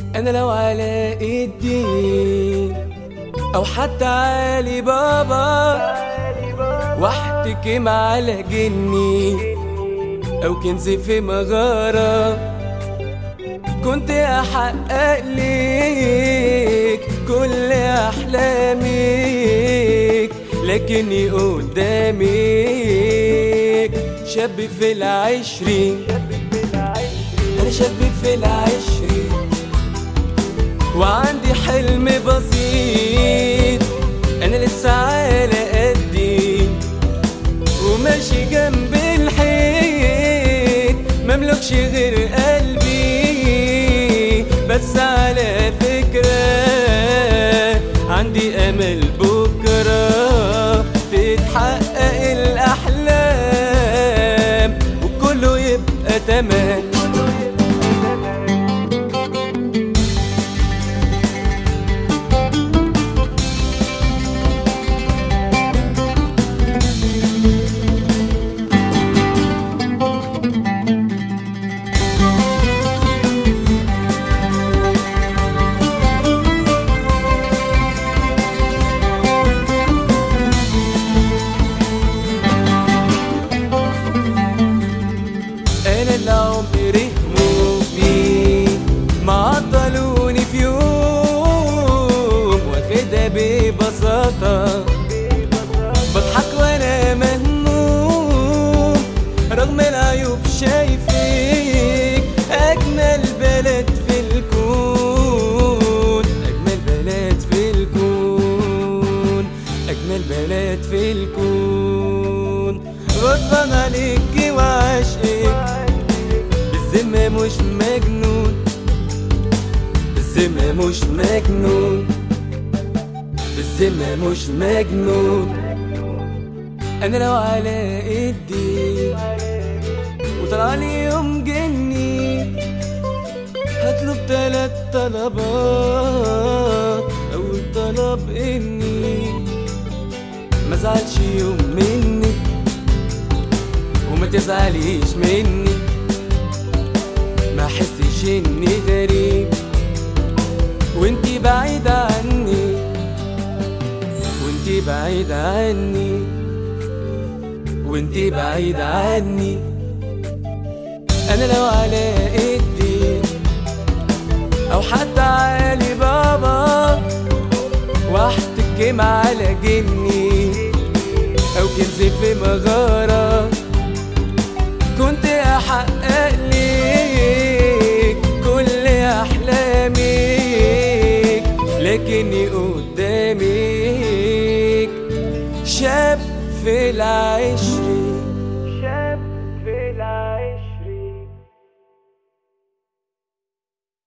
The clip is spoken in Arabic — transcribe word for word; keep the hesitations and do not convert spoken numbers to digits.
انا لو علاء الدين او حتى علي بابا واحتكم على جني او كنز في مغارة كنت احقق ليك كل احلامك، لكني قدامك شاب في العشرين. انا شاب في العشرين وعندي حلم بسيط، انا لسه على قدي وماشي جنب الحيط، مملكش غير قلبي بس على فكرة عندي امل بكرة تتحقق الاحلام وكله يبقى تمام. عمري همومي ما عطلوني في يوم، واخدها ببساطة بضحك وانا مهموم، رغم العيوب شايفك اجمل بلد في الكون، اجمل بلد في الكون، اجمل بلد في الكون. غضبان عليكي وعشقك بالذمة مش مجنون، بالذمة مش مجنون، بالذمة مش مجنون. أنا لو على إيدي وطلعلي يوم جني هطلب تلات طلبات. أول طلب إني مزعلش يوم مني وما تزعليش مني، ما احسش اني غريب وانتي بعيدة عني، وانتي بعيدة عني، وانتي بعيدة عني. انا لو على ايدي او حتى علي بابا واحتكم على جني او كنز في مغارة كنت احقق ليك كل احلامك، لكني قدامك شاب في العشرين.